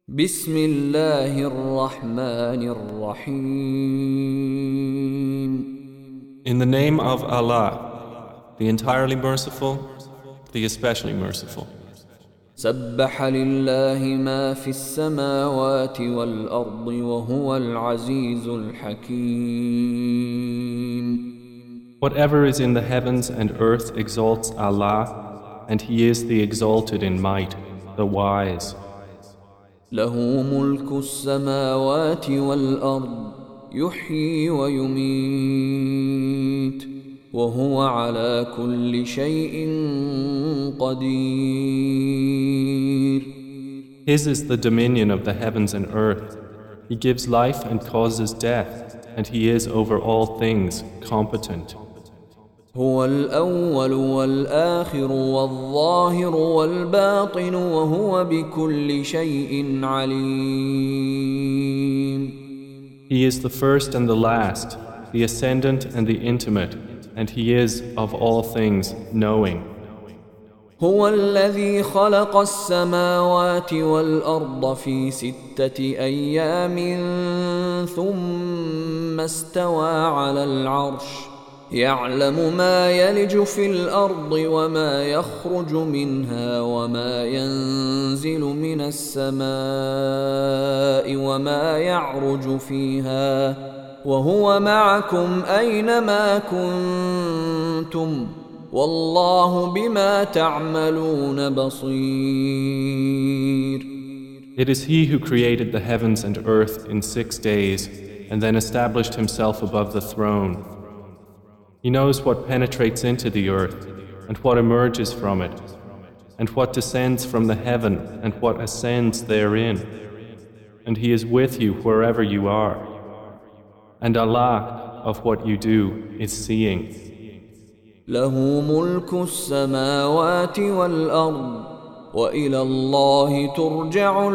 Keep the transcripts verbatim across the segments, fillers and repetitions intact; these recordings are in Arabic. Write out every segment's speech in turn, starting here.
بسم الله الرحمن الرحيم. In the name of Allah, the entirely merciful, the especially merciful. سبح لله ما في السماوات والأرض وهو العزيز الحكيم. Whatever is in the heavens and earth exalts Allah, and He is the exalted in might, the wise. له ملك السماوات والأرض يحيي ويميت وهو على كل شيء قدير. His is the dominion of the heavens and earth. He gives life and causes death, and He is over all things competent. هو الأول والآخر والظاهر والباطن وهو بكل شيء عليم. He is the first and the last, the ascendant and the intimate, and He is of all things knowing. هو الذي خلق السماوات والأرض في ستة أيام ثم استوى على العرش يعلم ما يلج في الأرض وما يخرج منها وما ينزل من السماء وما يعرج فيها وهو معكم أينما كنتم والله بما تعملون بصير. It is He who created the heavens and earth in six days and then established Himself above the throne. He knows what penetrates into the earth and what emerges from it, and what descends from the heaven and what ascends therein. And He is with you wherever you are. And Allah, of what you do, is seeing. له ملك السماوات والأرض وإلى الله ترجع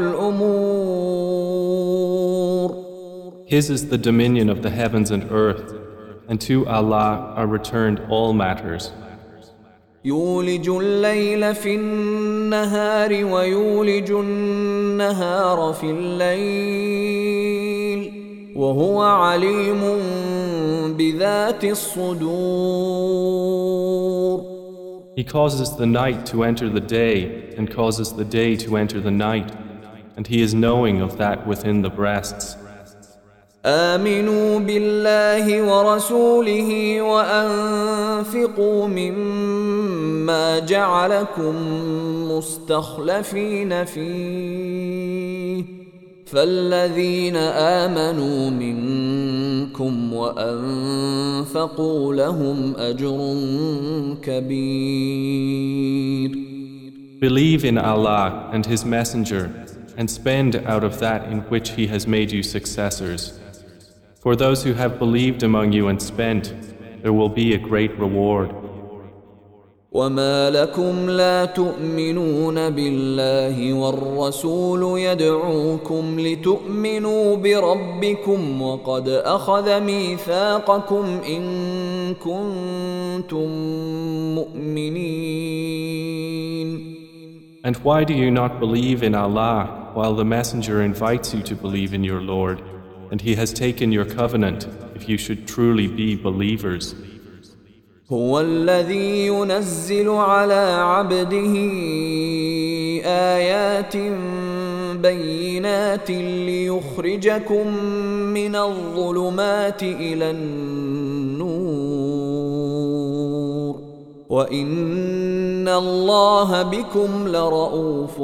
الأمور. His is the dominion of the heavens and earth, and to Allah are returned all matters. يولج الليل في النهار ويولج النهار في الليل وهو عليم بذات الصدور. He causes the night to enter the day and causes the day to enter the night, and He is knowing of that within the breasts. آمنوا بالله ورسوله وأنفقوا مما جعلكم مستخلفين فيه فالذين آمنوا منكم وأنفقوا لهم أجر كبير. Believe in Allah and His Messenger and spend out of that in which He has made you successors. For those who have believed among you and spent, there will be a great reward. وما لكم لا تؤمنون بالله والرسول يدعوكم لتؤمنوا بربكم وقد أخذ ميثاقكم إن كنتم مؤمنين. And why do you not believe in Allah while the Messenger invites you to believe in your Lord, and He has taken your covenant if you should truly be believers? هو الذي ينزل على عبده آيات بينات ليخرجكم من الظلمات إلى النور وإن الله بكم لرؤوف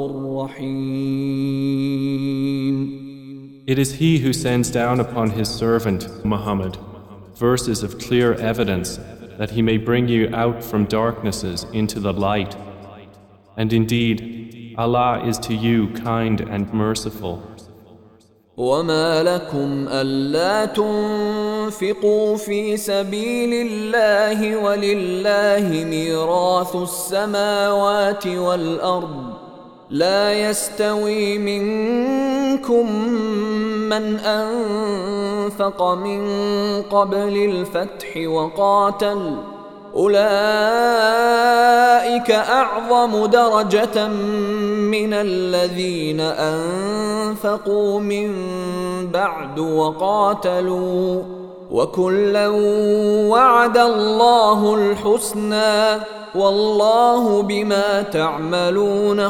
رحيم. It is He who sends down upon His servant Muhammad verses of clear evidence that he may bring you out from darknesses into the light. And indeed, Allah is to you kind and merciful. وما لكم ألا تنفقوا في سبيل الله ولله ميراث السماوات والأرض لا يستوي منكم من أنفق من قبل الفتح وقاتل أولئك أعظم درجة من الذين أنفقوا من بعد وقاتلوا وكلا وعد الله الحسنى والله بما تعملون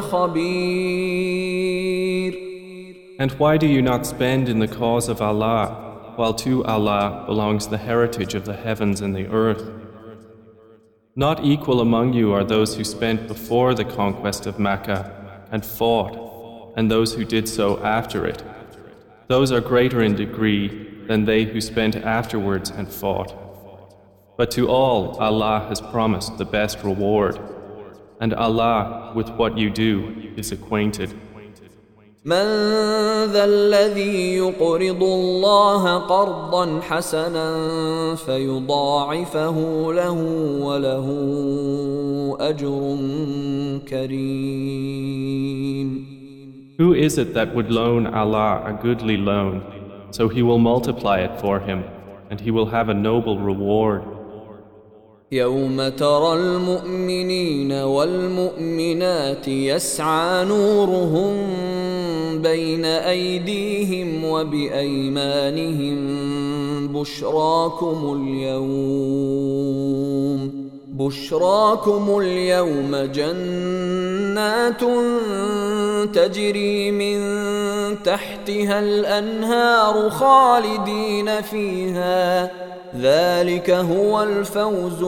خبير. And why do you not spend in the cause of Allah, while to Allah belongs the heritage of the heavens and the earth? Not equal among you are those who spent before the conquest of Mecca and fought, and those who did so after it. Those are greater in degree than they who spent afterwards and fought. But to all Allah has promised the best reward, and Allah with what you do is acquainted. من ذا الذي يقرض الله قرضا حسنا فيضاعفه له وله أجر كريم. Who is it that would loan Allah a goodly loan, so He will multiply it for him, and he will have a noble reward? يوم ترى المؤمنين والمؤمنات يسعى نورهم بين أيديهم وبأيمانهم بشراكم اليوم بشراكم اليوم جنات تجري من تحتها الأنهار خالدين فيها ذلك هو الفوز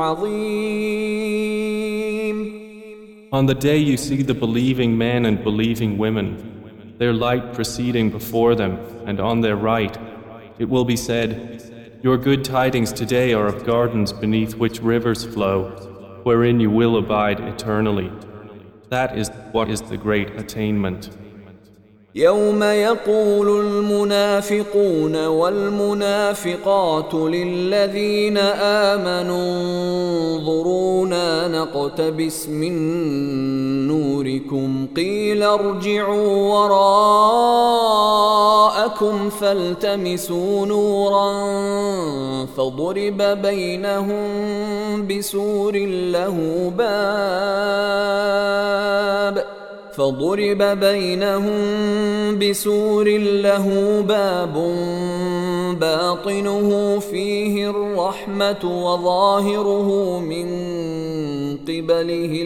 العظيم. On the day you see the believing men and believing women, their light proceeding before them and on their right, it will be said, your good tidings today are of gardens beneath which rivers flow, wherein you will abide eternally. That is what is the great attainment. يوم يقول المنافقون والمنافقات للذين آمنوا انظرونا نقتبس من نوركم قيل ارجعوا وراءكم فالتمسوا نورا فضرب بينهم بسور له باب فضرب بينهم بسور له باب باطنه فيه الرحمة وظاهره من قبله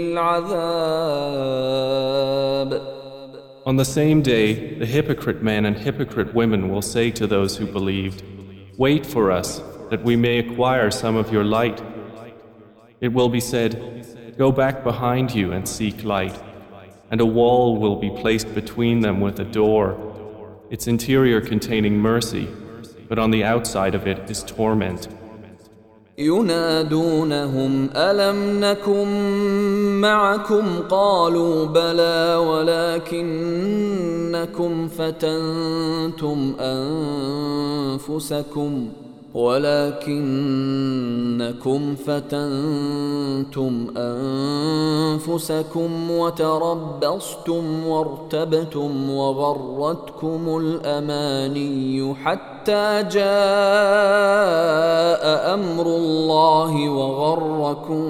العذاب. On the same day, the hypocrite men and hypocrite women will say to those who believed, wait for us, that we may acquire some of your light. It will be said, go back behind you and seek light. And a wall will be placed between them with a door, its interior containing mercy, but on the outside of it is torment. ينادونهم ألم نكن معكم قالوا بلى ولكنكم فتنتم أنفسكم ولكنكم فتنتم أنفسكم وتربصتم وارتبتم وغرتكم الأماني حتى جاء أمر الله وغركم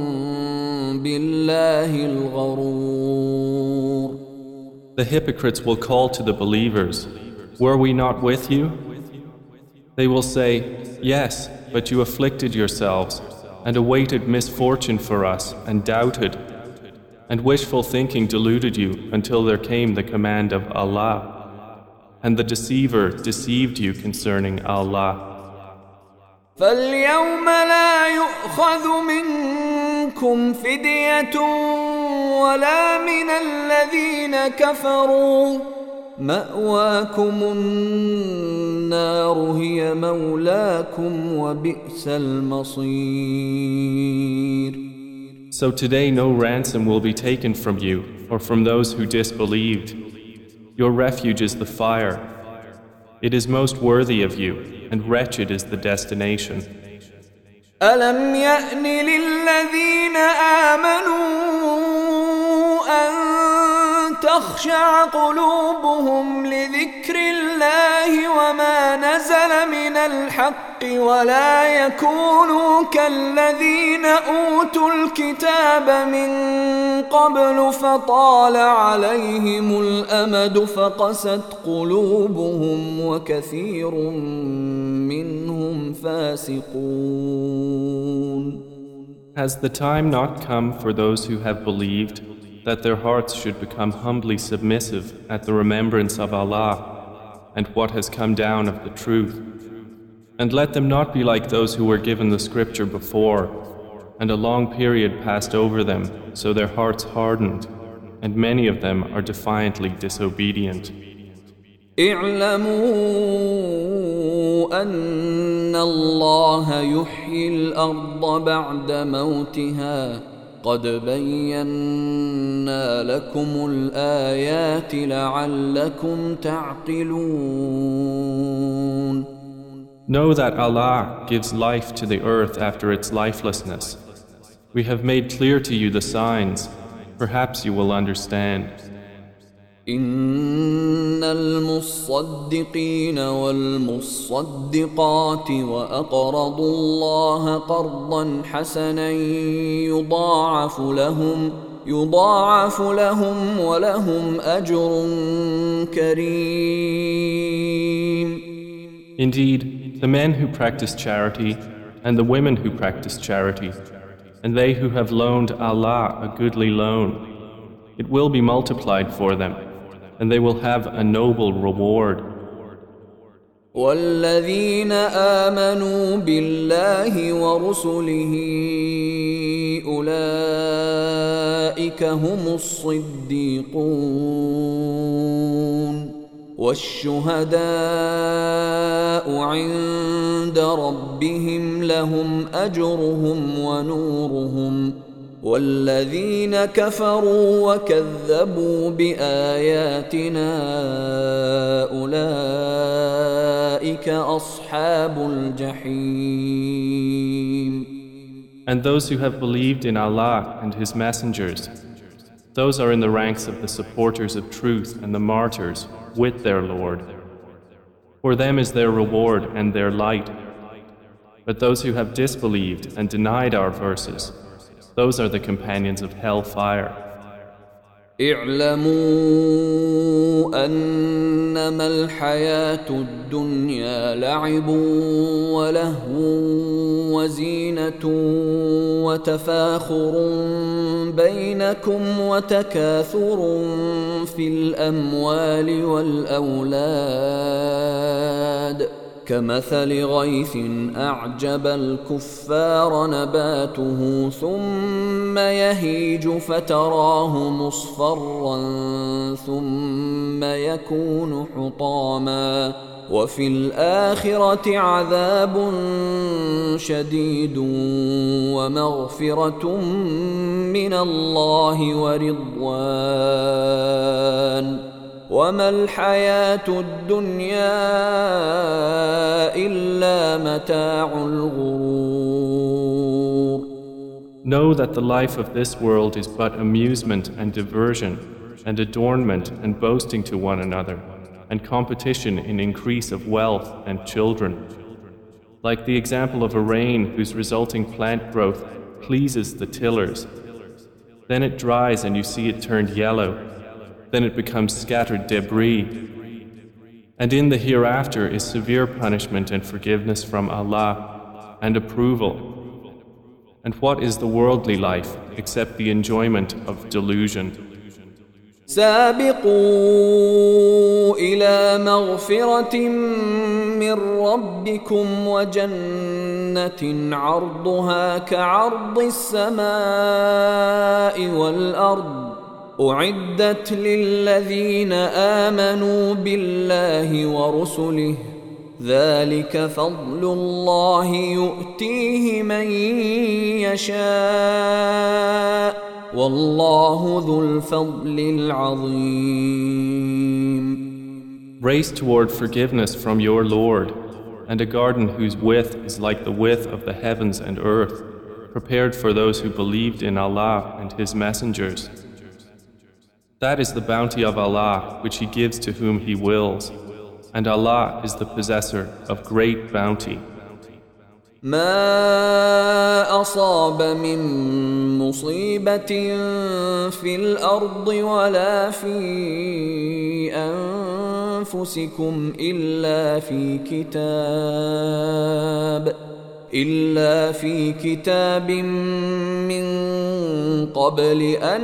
بالله الغرور. The hypocrites will call to the believers, were we not with you? They will say, yes, but you afflicted yourselves and awaited misfortune for us and doubted, and wishful thinking deluded you until there came the command of Allah, and the deceiver deceived you concerning Allah. فَالْيَوْمَ لَا يُؤْخَذُ مِنْكُمْ فِدْيَةٌ وَلَا مِنَ الَّذِينَ كَفَرُوا مأواكم النار هي مولاكم وبئس المصير. So today no ransom will be taken from you or from those who disbelieved. Your refuge is the fire. It is most worthy of you, and wretched is the destination. ألم يأن للذين آمنوا أن تخشع قلوبهم لذكر الله وما نزل من الحق ولا يكونوا كالذين أوتوا الكتاب من قبل فطال عليهم الأمد فقست قلوبهم وكثير منهم فاسقون. Has the time not come for those who have believed that their hearts should become humbly submissive at the remembrance of Allah and what has come down of the truth? And let them not be like those who were given the scripture before, and a long period passed over them, so their hearts hardened, and many of them are defiantly disobedient. اعلموا أن الله يحيي الأرض بعد موتها قد بينا لكم الآيات لعلكم تعقلون. Know that Allah gives life to the earth after its lifelessness. We have made clear to you the signs. Perhaps you will understand. إن المصدقين والمصدقات وأقرضوا الله قرضا حسنا يضاعف لهم يضاعف لهم ولهم أجر كريم. Indeed, the men who practice charity and the women who practice charity, and they who have loaned Allah a goodly loan, it will be multiplied for them, and they will have a noble reward. والذين آمنوا بالله ورسله أولئك هم الصديقون والشهداء عند ربهم لهم أجرهم ونورهم والذين كفروا وكذبوا بآياتنا أولئك أصحاب الجحيم. And those who have believed in Allah and His messengers, those are in the ranks of the supporters of truth and the martyrs with their Lord. For them is their reward and their light. But those who have disbelieved and denied our verses, those are the companions of hellfire. اعلموا أنما الحياة الدنيا لعب ولهو وزينة وتفاخر بينكم وتكاثر في الأموال والأولاد كمثل غيث أعجب الكفار نباته ثم يهيج فتراه مصفرا ثم يكون حطاما وفي الآخرة عذاب شديد ومغفرة من الله ورضوان وما الحياة الدنيا إلا متاع الغرور. Know that the life of this world is but amusement and diversion and adornment and boasting to one another and competition in increase of wealth and children. Like the example of a rain whose resulting plant growth pleases the tillers. Then it dries and you see it turned yellow. Then it becomes scattered debris. And in the hereafter is severe punishment and forgiveness from Allah and approval. And what is the worldly life except the enjoyment of delusion? سابقوا إلى مغفرة من ربكم وجنة عرضها كعرض السماء والأرض أعدت للذين آمنوا بالله ورسله ذلك فضل الله يؤتيه من يشاء والله ذو الفضل العظيم. Race toward forgiveness from your Lord, and a garden whose width is like the width of the heavens and earth, prepared for those who believed in Allah and His messengers. That is the bounty of Allah which He gives to whom He wills. and Allah is the possessor of great bounty. ما أصاب من مصيبة في الأرض ولا في أنفسكم إلا في كتاب إلا في كتاب من قبل أن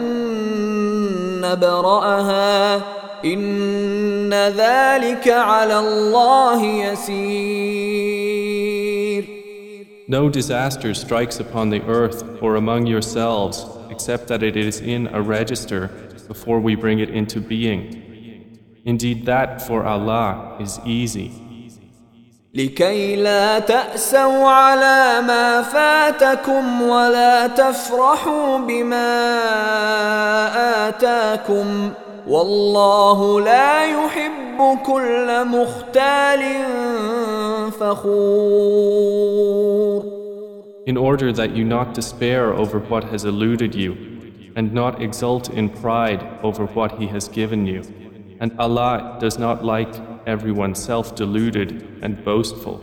نبرأها إن ذلك على الله يسير. No disaster strikes upon the earth or among yourselves except that it is in a register before we bring it into being. Indeed, that for Allah is easy. لكي لا تأسوا على ما فاتكم ولا تفرحوا بما آتاكم والله لا يحب كل مختال فخور. In order that you not despair over what has eluded you and not exult in pride over what He has given you. And Allah does not like everyone self-deluded and boastful.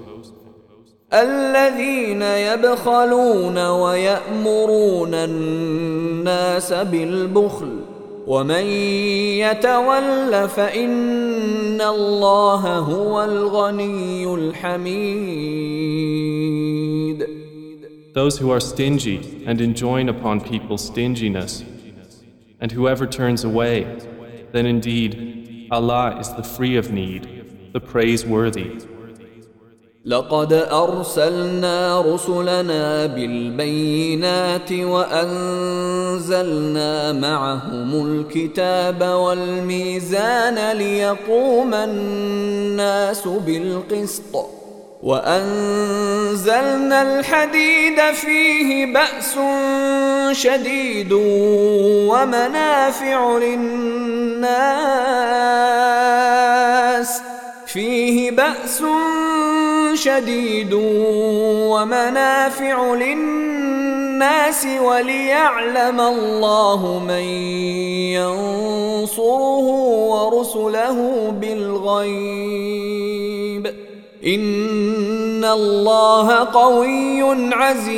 الذين يبخلون ويأمرون الناس بالبخل ومن يتول فإن الله هو الغني الحميد. Those who are stingy and enjoin upon people stinginess, and whoever turns away, then indeed Allah is the free of need, the praiseworthy. لقد أرسلنا رسلنا بالبينات وأنزلنا معهم الكتاب والميزان ليقوم الناس بالقسط وأنزلنا الحديد فيه بأس شديد ومنافع للناس فيه بأس شديد ومنافع للناس وليعلم الله من ينصره ورسله بالغيب إن الله قوي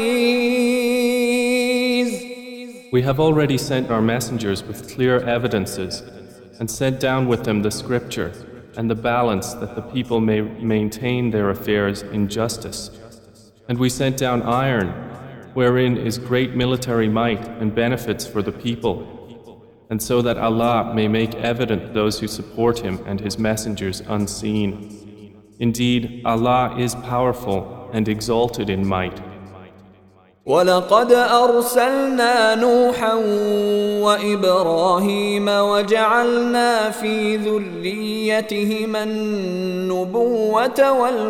عزيز. We have already sent our messengers with clear evidences and sent down with them the scripture and the balance that the people may maintain their affairs in justice. And we sent down iron, wherein is great military might and benefits for the people, and so that Allah may make evident those who support Him and His messengers unseen. Indeed, Allah is powerful and exalted in might. ولقد أرسلنا نوحا وإبراهيم وجعلنا في ذريتهما النبوة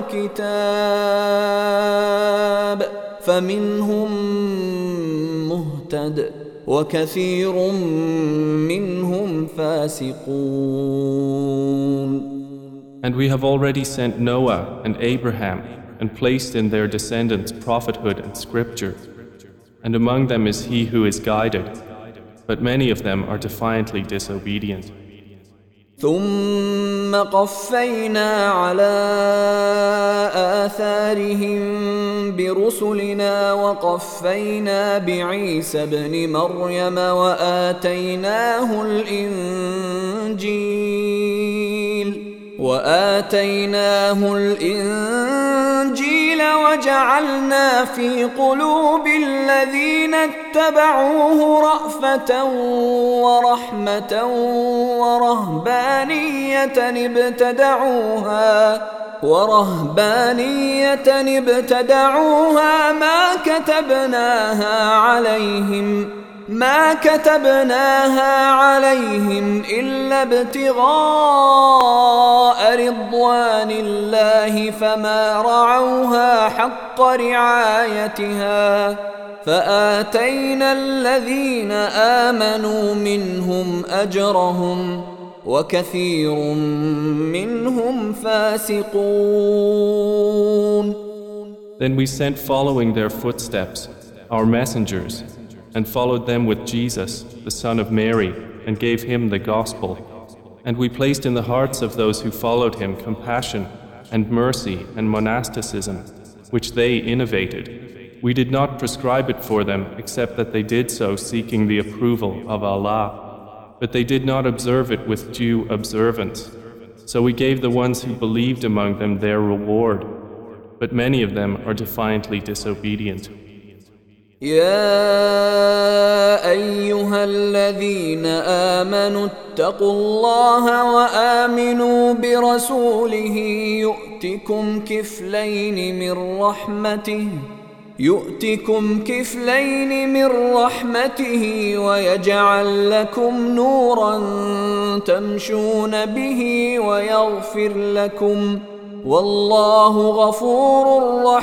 والكتاب فمنهم مهتد وكثير منهم فاسقون. And we have already sent Noah and Abraham and placed in their descendants prophethood and scripture. And among them is he who is guided, but many of them are defiantly disobedient. ثم قفينا على آثارهم برسلنا وقفينا بعيسى ابن مريم وآتيناه الإنجيل وآتيناه الإنجيل وجعلنا في قلوب الذين اتبعوه رأفة ورحمة ورهبانية ابتدعوها ورهبانية ابتدعوها ما كتبناها عليهم ما كتبناها عليهم إلا ابتغاء رضوان الله فما رعوها حق رعايتها فآتينا الذين آمنوا منهم أجرهم وكثير منهم فاسقون. Then we sent following their footsteps our messengers and followed them with Jesus, the son of Mary, and gave him the gospel. And we placed in the hearts of those who followed him compassion and mercy and monasticism, which they innovated. We did not prescribe it for them except that they did so seeking the approval of Allah, but they did not observe it with due observance. So we gave the ones who believed among them their reward, but many of them are defiantly disobedient. يا أيها الذين آمنوا اتقوا الله وآمنوا برسوله يؤتكم كفلين من رحمته يؤتكم كفلين من رحمته ويجعل لكم نورا تمشون به ويغفر لكم والله غفور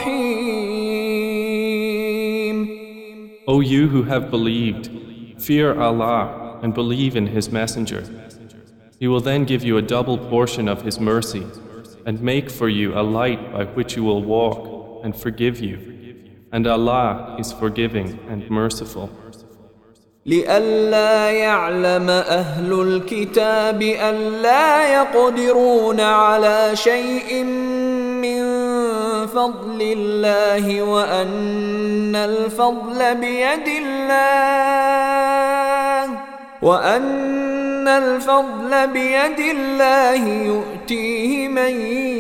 رحيم. O you who have believed, fear Allah and believe in His Messenger. He will then give you a double portion of His mercy and make for you a light by which you will walk and forgive you. And Allah is forgiving and merciful. لئلا يعلم أهل الكتاب ألا يقدرون على شيء من فضل الله وأن الفضل بيد الله وأن الفضل بيد الله يؤتيه من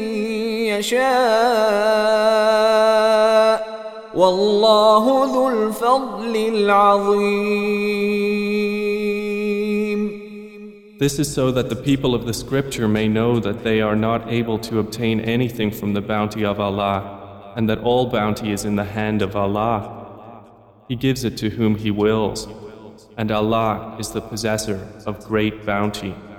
يشاء والله ذو الفضل العظيم. This is so that the people of the scripture may know that they are not able to obtain anything from the bounty of Allah, and that all bounty is in the hand of Allah. He gives it to whom He wills, and Allah is the possessor of great bounty.